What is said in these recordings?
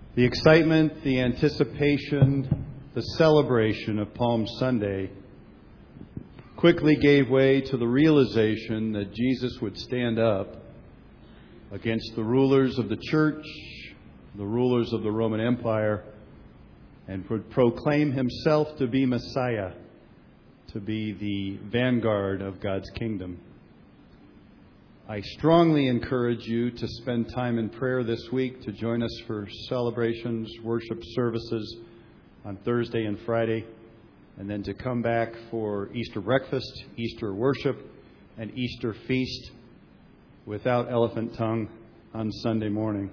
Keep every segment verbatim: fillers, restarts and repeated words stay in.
The excitement, the anticipation, the celebration of Palm Sunday quickly gave way to the realization that Jesus would stand up against the rulers of the church, the rulers of the Roman Empire, and would proclaim himself to be Messiah, to be the vanguard of God's kingdom. I strongly encourage you to spend time in prayer this week, to join us for celebrations, worship services on Thursday and Friday, and then to come back for Easter breakfast, Easter worship, and Easter feast without elephant tongue on Sunday morning.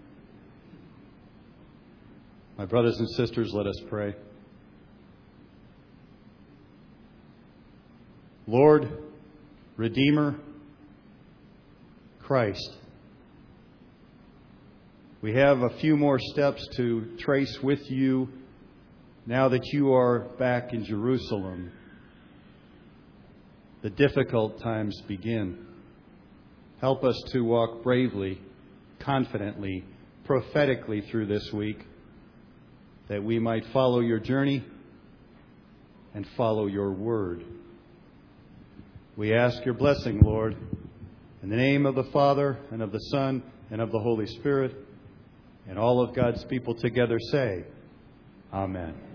My brothers and sisters, let us pray. Lord, Redeemer, Christ, we have a few more steps to trace with you now that you are back in Jerusalem. The difficult times begin. Help us to walk bravely, confidently, prophetically through this week, that we might follow your journey and follow your word. We ask your blessing, Lord, in the name of the Father, and of the Son, and of the Holy Spirit, and all of God's people together say, Amen.